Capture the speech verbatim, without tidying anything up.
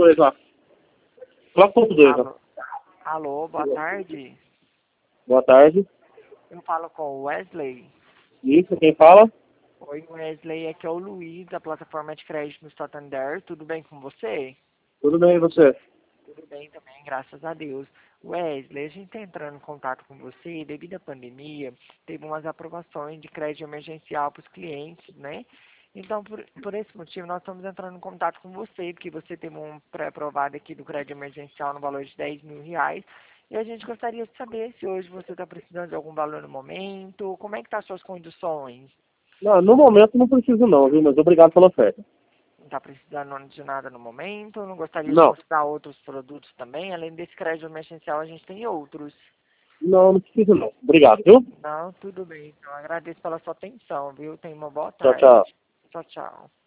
dois lá. Coloca ponto dois lá. Alô, alô, boa tarde. Boa tarde. Eu falo com o Wesley. Isso, quem fala? Oi, Wesley, aqui é o Luiz, da plataforma de crédito no Santander. Tudo bem com você? Tudo bem, e você? Tudo bem também, graças a Deus. Wesley, a gente está entrando em contato com você devido à pandemia, teve umas aprovações de crédito emergencial para os clientes, né? Então, por, por esse motivo, nós estamos entrando em contato com você, porque você teve um pré-aprovado aqui do crédito emergencial no valor de dez mil reais. E a gente gostaria de saber se hoje você está precisando de algum valor no momento, como é que estão as suas condições? Não, no momento não preciso não, viu? Mas obrigado pela oferta. Não está precisando de nada no momento? Não gostaria de Não, mostrar outros produtos também? Além desse crédito emergencial, a gente tem outros. não, não preciso não. Obrigado, viu? Não, tudo bem. Então, agradeço pela sua atenção, viu? Tenha uma boa Tchau, tchau. tarde. Tchau, tchau.